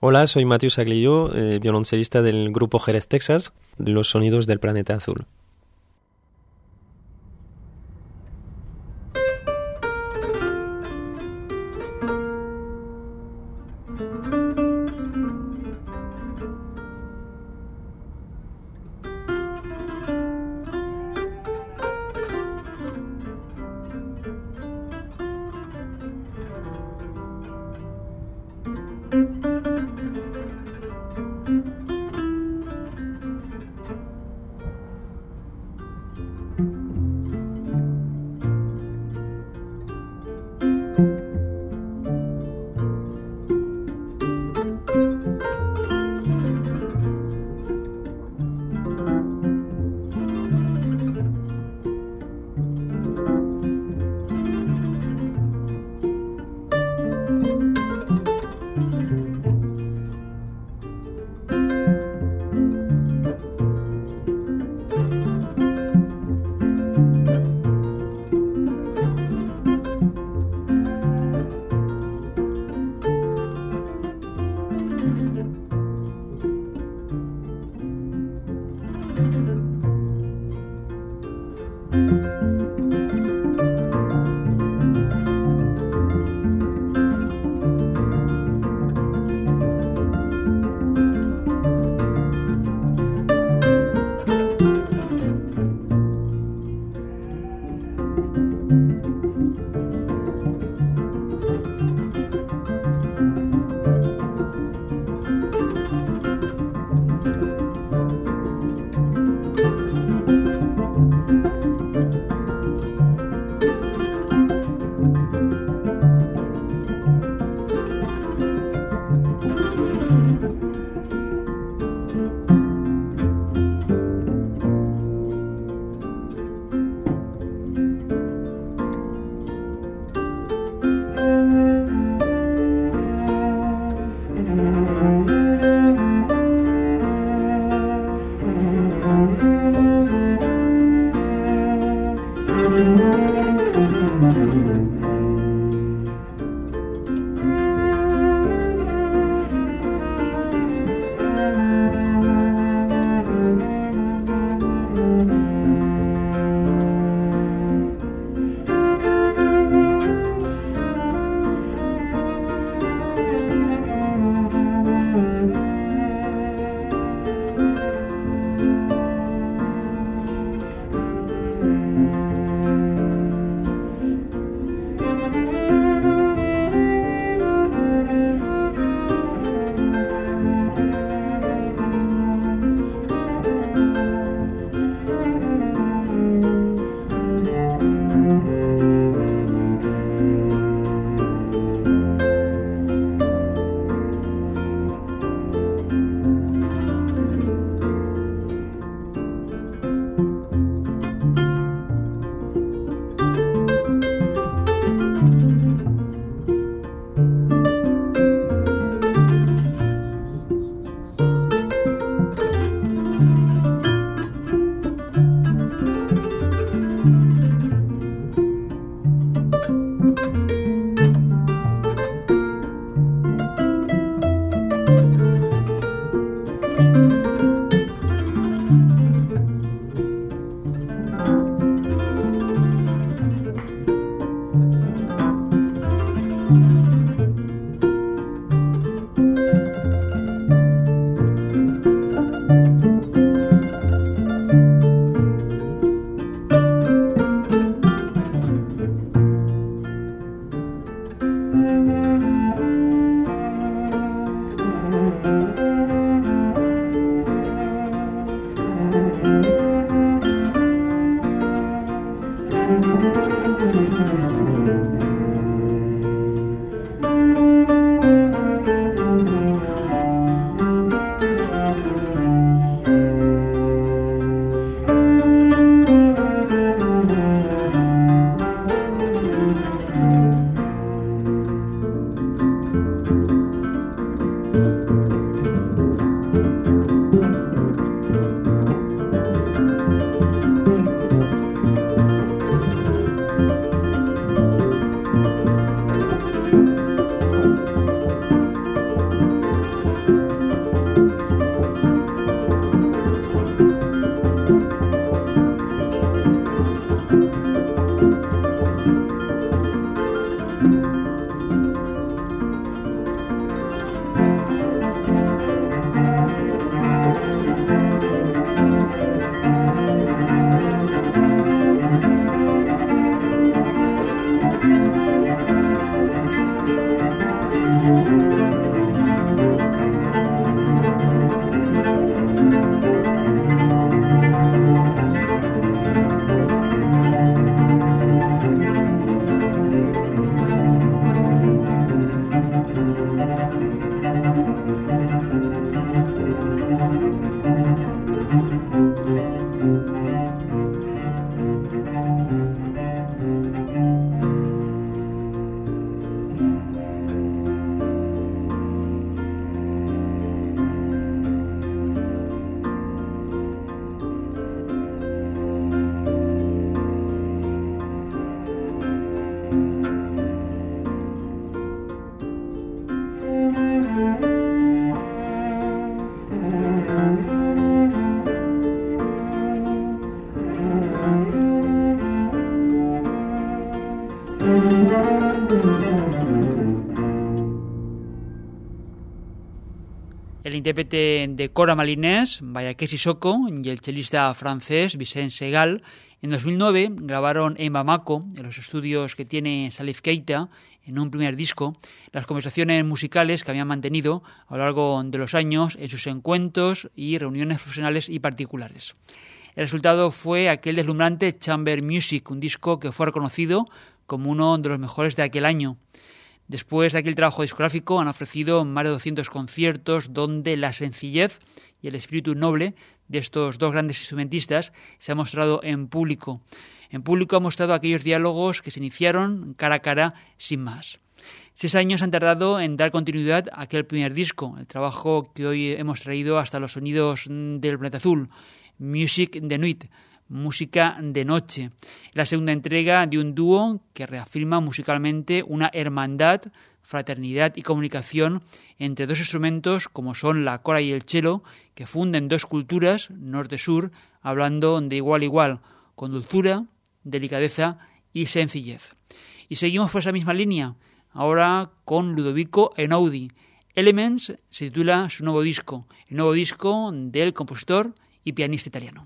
Hola, soy Matius Aglilló, violoncelista del grupo Jerez Texas, Los Sonidos del Planeta Azul. El intérprete de cora malinés, Bayaké Sissoko, y el chelista francés Vicent Segal, en 2009 grabaron en Bamako, en los estudios que tiene Salif Keita, en un primer disco, las conversaciones musicales que habían mantenido a lo largo de los años en sus encuentros y reuniones profesionales y particulares. El resultado fue aquel deslumbrante Chamber Music, un disco que fue reconocido como uno de los mejores de aquel año. Después de aquel trabajo discográfico han ofrecido más de 200 conciertos donde la sencillez y el espíritu noble de estos dos grandes instrumentistas se ha mostrado en público. En público ha mostrado aquellos diálogos que se iniciaron cara a cara sin más. 6 años han tardado en dar continuidad a aquel primer disco, el trabajo que hoy hemos traído hasta los sonidos del planeta azul, Music de Nuit, música de noche. La segunda entrega de un dúo que reafirma musicalmente una hermandad, fraternidad y comunicación entre dos instrumentos como son la cora y el cello, que funden dos culturas, norte-sur, hablando de igual a igual, con dulzura, delicadeza y sencillez. Y seguimos por esa misma línea, ahora con Ludovico Einaudi. Elements se titula su nuevo disco, el nuevo disco del compositor y pianista italiano.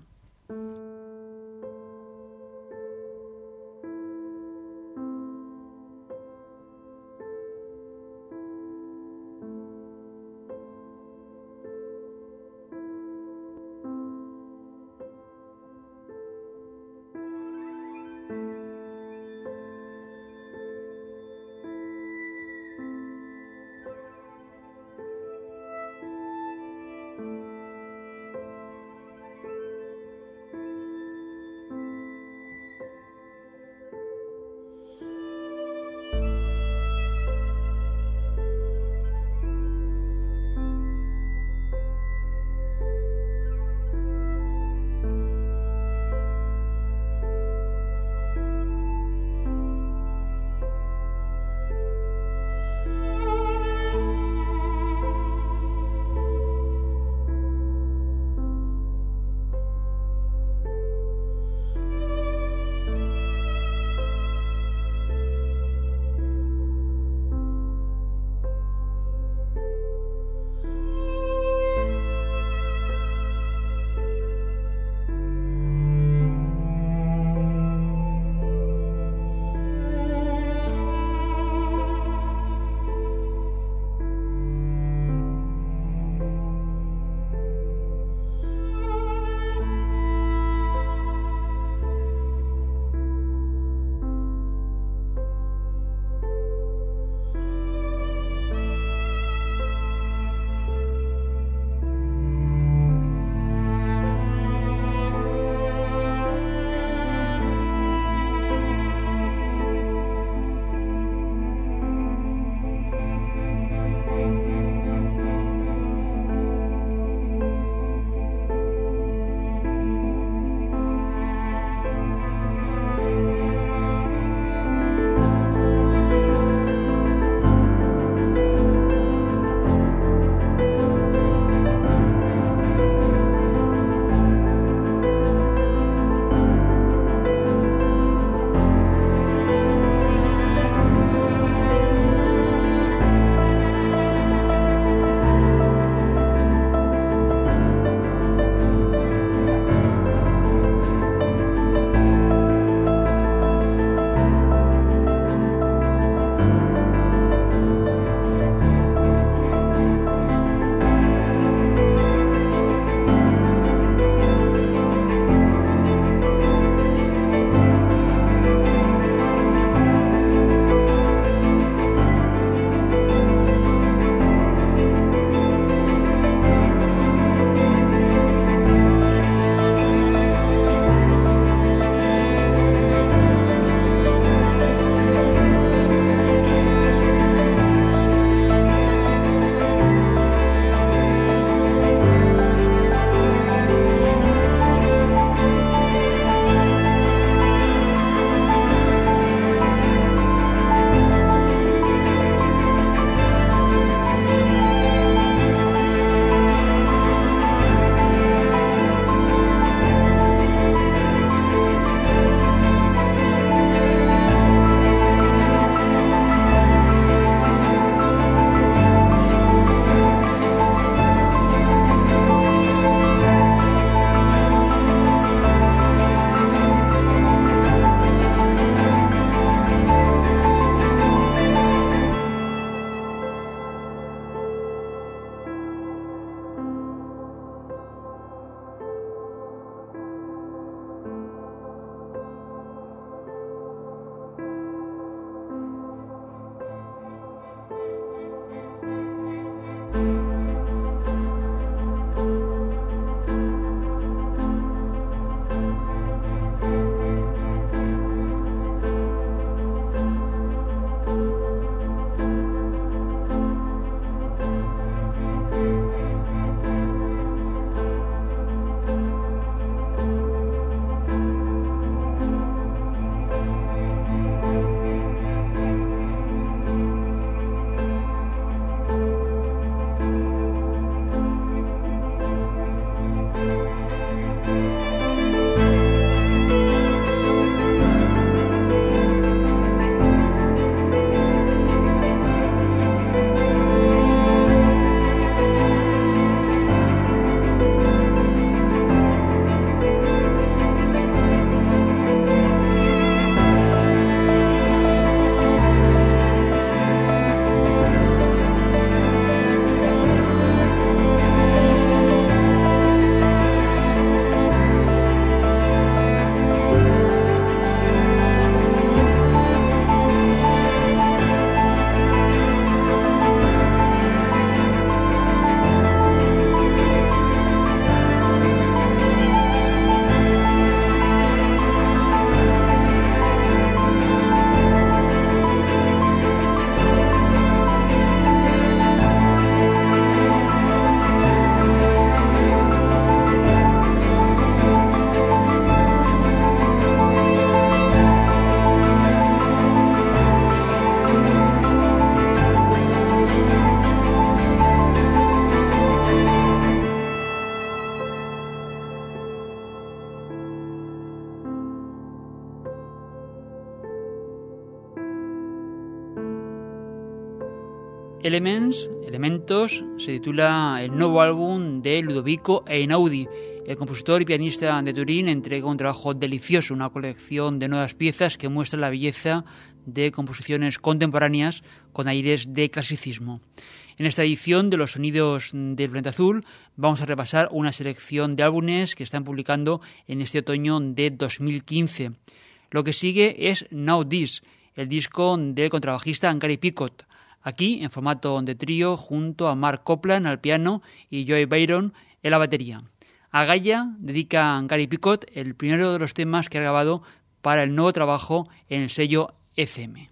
Elements, Elementos, se titula el nuevo álbum de Ludovico Einaudi. El compositor y pianista de Turín entrega un trabajo delicioso, una colección de nuevas piezas que muestra la belleza de composiciones contemporáneas con aires de clasicismo. En esta edición de Los Sonidos del Planeta Azul vamos a repasar una selección de álbumes que están publicando en este otoño de 2015. Lo que sigue es Now This, el disco del contrabajista Gary Picot, aquí en formato de trío junto a Mark Copland al piano y Joey Byron en la batería. A Gaia dedica Gary Picot el primero de los temas que ha grabado para el nuevo trabajo en el sello ECM.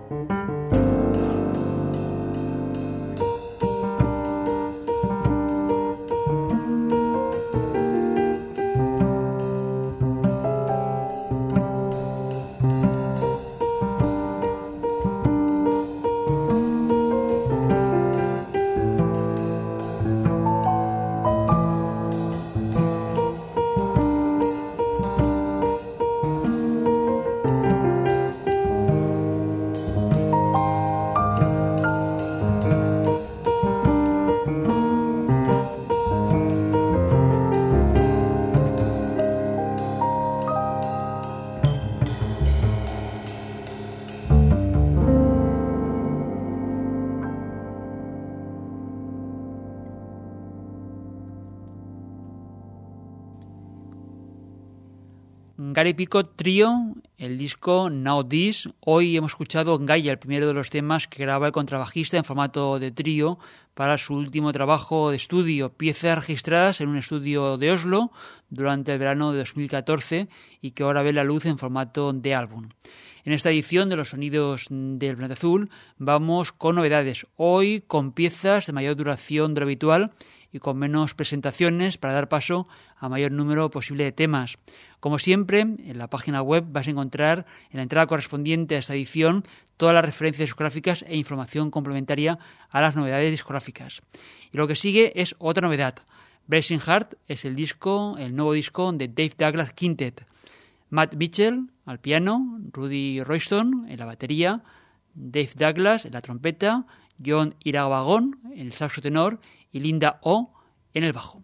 Gary Peacock Trio, el disco Now This. Hoy hemos escuchado Gaia, el primero de los temas que graba el contrabajista en formato de trío para su último trabajo de estudio, piezas registradas en un estudio de Oslo durante el verano de 2014 y que ahora ve la luz en formato de álbum. En esta edición de los sonidos del Planeta Azul vamos con novedades, hoy con piezas de mayor duración de lo habitual y con menos presentaciones para dar paso a mayor número posible de temas. Como siempre, en la página web vas a encontrar en la entrada correspondiente a esta edición todas las referencias discográficas e información complementaria a las novedades discográficas. Y lo que sigue es otra novedad. Bracing Heart es el nuevo disco de Dave Douglas Quintet. Matt Mitchell al piano, Rudy Royston en la batería, Dave Douglas en la trompeta, John Irabagón en el saxo tenor y Linda O en el bajo.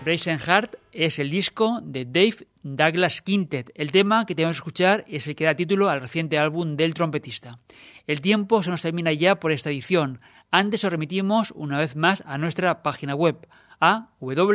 Racing Heart es el disco de Dave Douglas Quintet. El tema que tenemos que escuchar es el que da título al reciente álbum del trompetista. El tiempo se nos termina ya por esta edición. Antes os remitimos una vez más a nuestra página web, a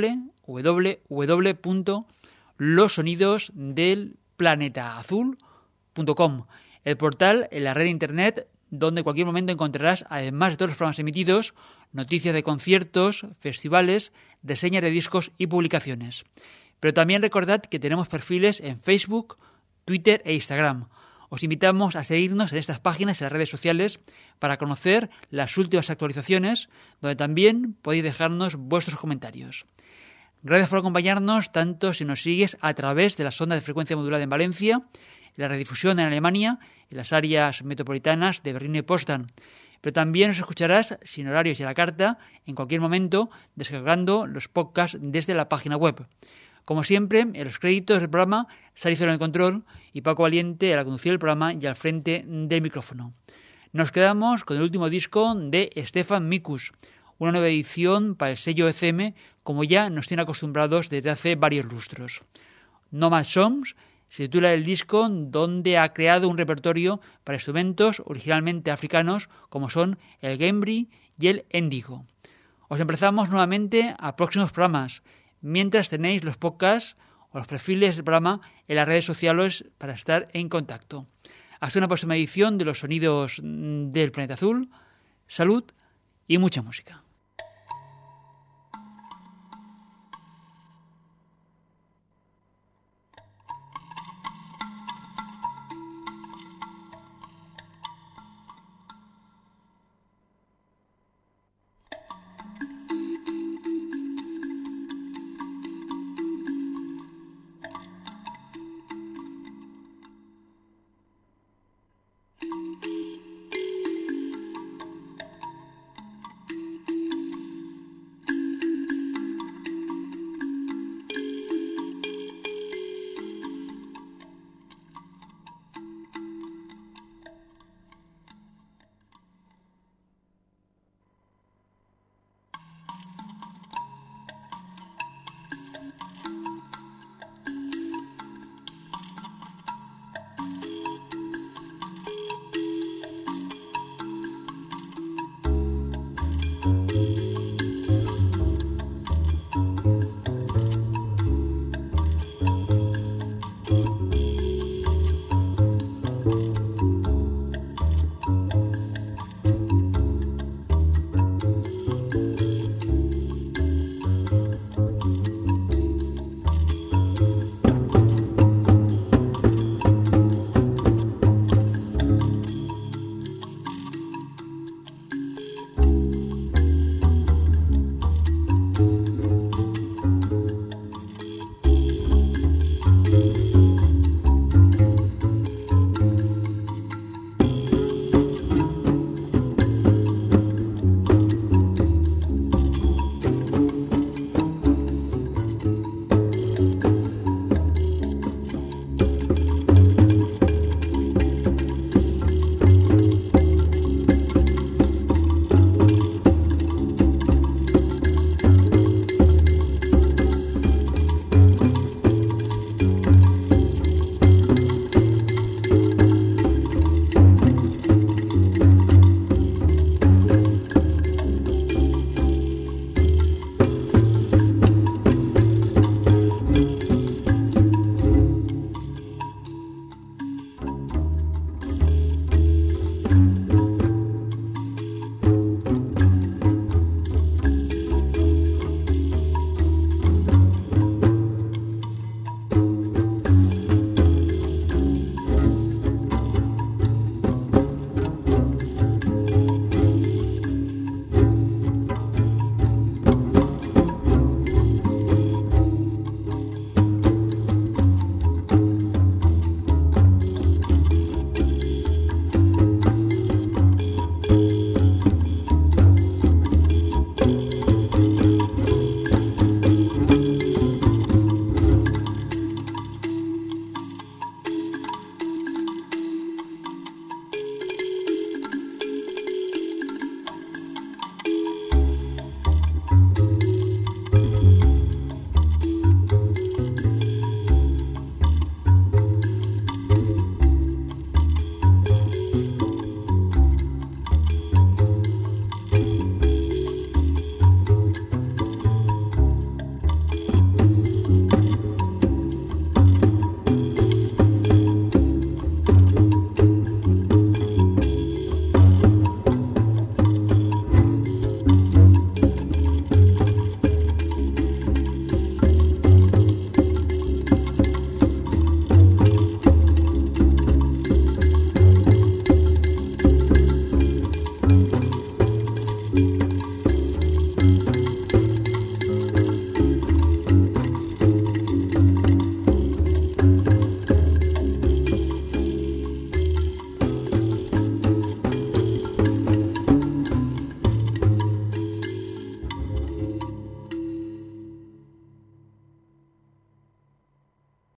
www.losonidosdelplanetaazul.com, el portal en la red de internet donde en cualquier momento encontrarás, además de todos los programas emitidos, noticias de conciertos, festivales, reseñas de discos y publicaciones. Pero también recordad que tenemos perfiles en Facebook, Twitter e Instagram. Os invitamos a seguirnos en estas páginas en las redes sociales para conocer las últimas actualizaciones, donde también podéis dejarnos vuestros comentarios. Gracias por acompañarnos, tanto si nos sigues a través de las ondas de frecuencia modulada en Valencia, en la redifusión en Alemania, en las áreas metropolitanas de Berlín y Potsdam. Pero también nos escucharás sin horarios y a la carta, en cualquier momento, descargando los podcasts desde la página web. Como siempre, en los créditos del programa, Sari Cero en el control y Paco Valiente a la conducción del programa y al frente del micrófono. Nos quedamos con el último disco de Stefan Mikus, una nueva edición para el sello ECM, como ya nos tiene acostumbrados desde hace varios lustros. Nomad Songs se titula el disco, donde ha creado un repertorio para instrumentos originalmente africanos como son el gembri y el índigo. Os emplazamos nuevamente a próximos programas, mientras tenéis los podcasts o los perfiles del programa en las redes sociales para estar en contacto. Hasta una próxima edición de Los Sonidos del Planeta Azul. Salud y mucha música.